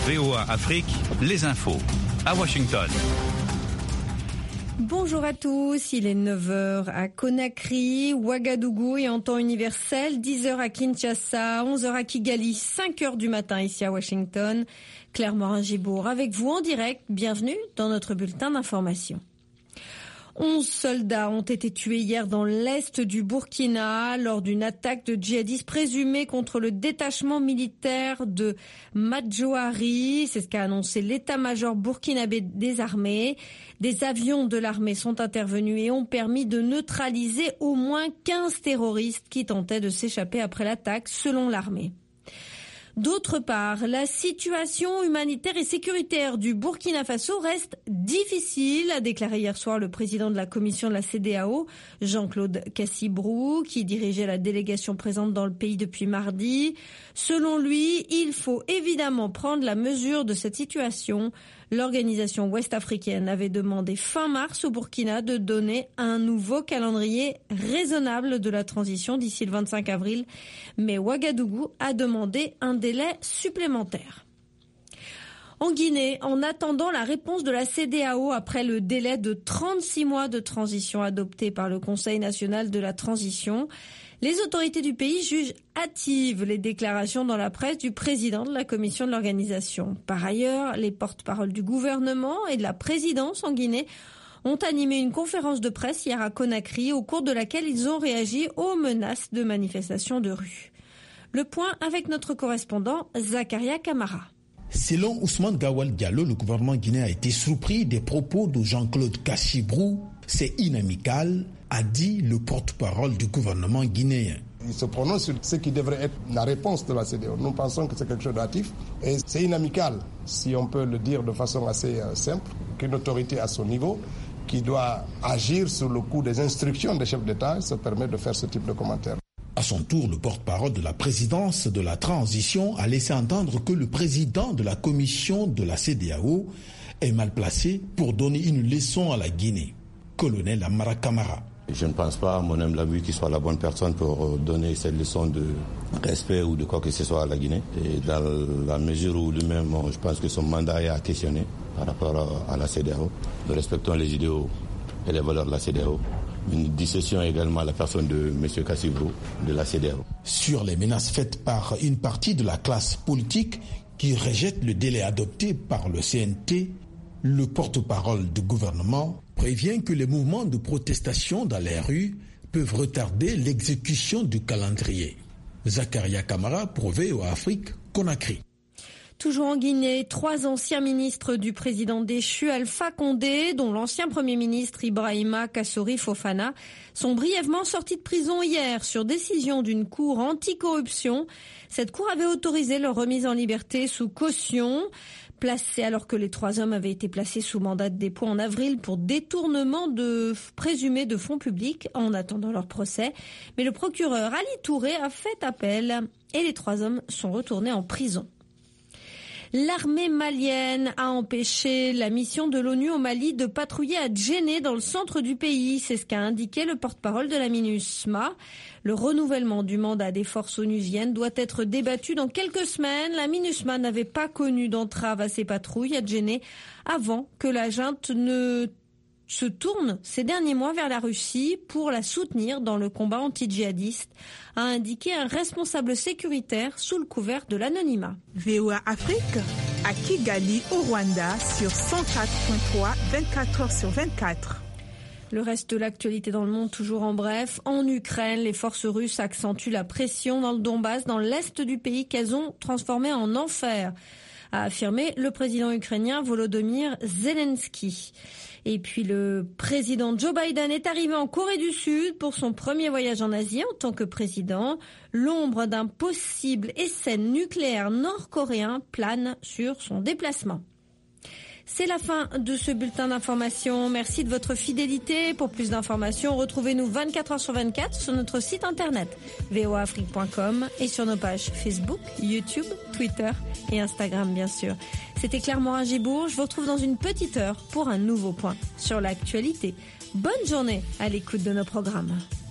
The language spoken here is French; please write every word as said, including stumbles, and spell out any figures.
V O A Afrique, les infos à Washington. Bonjour à tous, il est neuf heures à Conakry, Ouagadougou et en temps universel, dix heures à Kinshasa, onze heures à Kigali, cinq heures du matin ici à Washington. Claire Morin-Gibourg avec vous en direct, bienvenue dans notre bulletin d'information. Onze soldats ont été tués hier dans l'est du Burkina lors d'une attaque de djihadistes présumés contre le détachement militaire de Madjoari. C'est ce qu'a annoncé l'état-major burkinabé des armées. Des avions de l'armée sont intervenus et ont permis de neutraliser au moins quinze terroristes qui tentaient de s'échapper après l'attaque, selon l'armée. D'autre part, la situation humanitaire et sécuritaire du Burkina Faso reste difficile, a déclaré hier soir le président de la commission de la C E D E A O, Jean-Claude Cassibrou, qui dirigeait la délégation présente dans le pays depuis mardi. Selon lui, il faut évidemment prendre la mesure de cette situation. L'organisation ouest-africaine avait demandé fin mars au Burkina de donner un nouveau calendrier raisonnable de la transition d'ici le vingt-cinq avril, mais Ouagadougou a demandé un délai supplémentaire. En Guinée, en attendant la réponse de la C E D E A O après le délai de trente-six mois de transition adopté par le Conseil national de la transition, les autorités du pays jugent hâtives les déclarations dans la presse du président de la commission de l'organisation. Par ailleurs, les porte-paroles du gouvernement et de la présidence en Guinée ont animé une conférence de presse hier à Conakry, au cours de laquelle ils ont réagi aux menaces de manifestations de rue. Le point avec notre correspondant Zakaria Kamara. Selon Ousmane Gawal Diallo, le gouvernement guinéen a été surpris des propos de Jean-Claude Cassibrou. C'est inamical, a dit le porte-parole du gouvernement guinéen. Il se prononce sur ce qui devrait être la réponse de la C E D E A O. Nous pensons que c'est quelque chose d'actif et c'est inamical, si on peut le dire de façon assez simple, qu'une autorité à son niveau qui doit agir sur le coup des instructions des chefs d'État se permet de faire ce type de commentaires. À son tour, le porte-parole de la présidence de la transition a laissé entendre que le président de la commission de la C E D E A O est mal placé pour donner une leçon à la Guinée. Colonel Amara Kamara. Je ne pense pas, mon homme l'a vu, qu'il soit la bonne personne pour donner cette leçon de respect ou de quoi que ce soit à la Guinée. Et dans la mesure où lui-même, je pense que son mandat est à questionner par rapport à la C E D E A O. Nous respectons les idéaux et les valeurs de la C E D E A O. Une dissession également à la personne de M. Cassibrou de la C E D E A O. Sur les menaces faites par une partie de la classe politique qui rejette le délai adopté par le C N T, le porte-parole du gouvernement prévient que les mouvements de protestation dans les rues peuvent retarder l'exécution du calendrier. Zakaria Kamara pour V O A Afrique, Conakry. Toujours en Guinée, trois anciens ministres du président déchu Alpha Condé, dont l'ancien premier ministre Ibrahima Kassori Fofana, sont brièvement sortis de prison hier sur décision d'une cour anticorruption. Cette cour avait autorisé leur remise en liberté sous caution, placés alors que les trois hommes avaient été placés sous mandat de dépôt en avril pour détournement de présumé de fonds publics en attendant leur procès. Mais le procureur Ali Touré a fait appel et les trois hommes sont retournés en prison. L'armée malienne a empêché la mission de l'ONU au Mali de patrouiller à Djenné dans le centre du pays. C'est ce qu'a indiqué le porte-parole de la MINUSMA. Le renouvellement du mandat des forces onusiennes doit être débattu dans quelques semaines. La MINUSMA n'avait pas connu d'entrave à ses patrouilles à Djenné avant que la junte ne se tourne ces derniers mois vers la Russie pour la soutenir dans le combat anti-djihadiste, a indiqué un responsable sécuritaire sous le couvert de l'anonymat. V O A Afrique, à Kigali, au Rwanda, sur cent quatre point trois, vingt-quatre heures sur vingt-quatre. Le reste de l'actualité dans le monde, toujours en bref. En Ukraine, les forces russes accentuent la pression dans le Donbass, dans l'est du pays qu'elles ont transformé en enfer, a affirmé le président ukrainien Volodymyr Zelensky. Et puis le président Joe Biden est arrivé en Corée du Sud pour son premier voyage en Asie en tant que président. L'ombre d'un possible essai nucléaire nord-coréen plane sur son déplacement. C'est la fin de ce bulletin d'information. Merci de votre fidélité. Pour plus d'informations, retrouvez-nous vingt-quatre heures sur vingt-quatre sur notre site internet v o a afrique point com et sur nos pages Facebook, YouTube, Twitter et Instagram bien sûr. C'était Claire Morin-Gibourg. Je vous retrouve dans une petite heure pour un nouveau point sur l'actualité. Bonne journée à l'écoute de nos programmes.